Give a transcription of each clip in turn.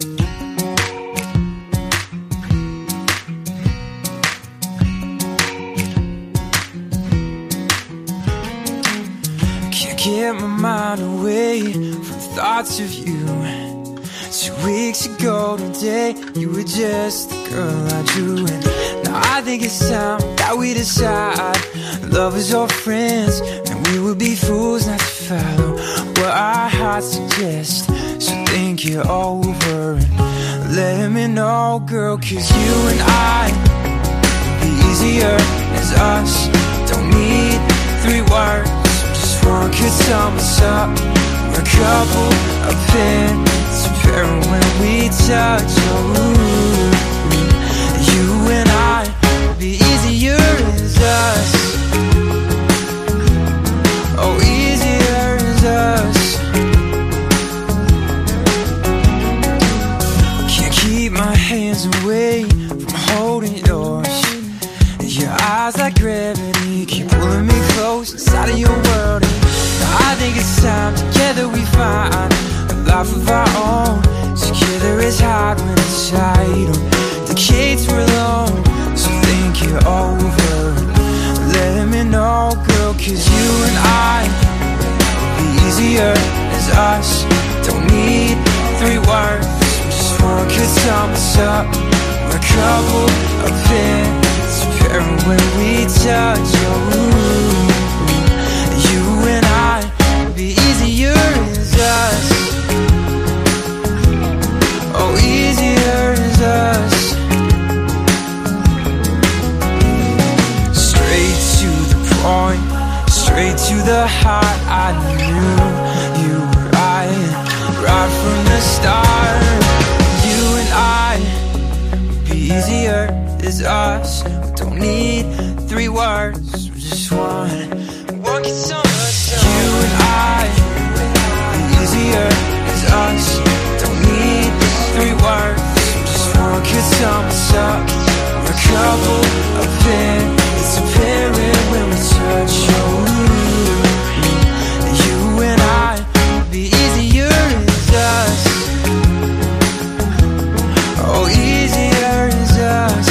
Can't get my mind away from thoughts of you. 2 weeks ago today, you were just the girl I drew. And now I think it's time that we decide lovers or friends, and we would be fools not to follow what our hearts suggest. So think it over and let me know, girl, 'cause you and I would be easier as us. Don't need 3 words, just one could sum us up. We're a couple of pins, a pair when we touch. Oh, you and I would be easier as us. Oh, easier as us. Can't keep my hands away from holding yours. Your eyes like gravity keep pulling me close inside of your world. And now I think it's time together we find a life of our own. Together is hard when it's tight, or decades we're alone. So think it over, let me know, girl, 'cause you and I would be easier as us. Don't need 3 words, just one could sum us up. We're a couple of pins, pairing when we touch. Oh, you and I would be easier as us. Oh, easier as us. Straight to the point, straight to the heart. I knew you were right from the start. You and I would be easier as us. We don't need 3 words, just one can sum us up. You and I would be easier as us. Don't need 3 words, just one could sum us up. We're a couple of pins, it's apparent when we touch. Oh, you and I would be easier as us. Oh, easier as us.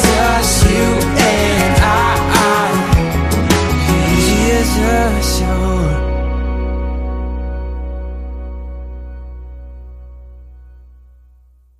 So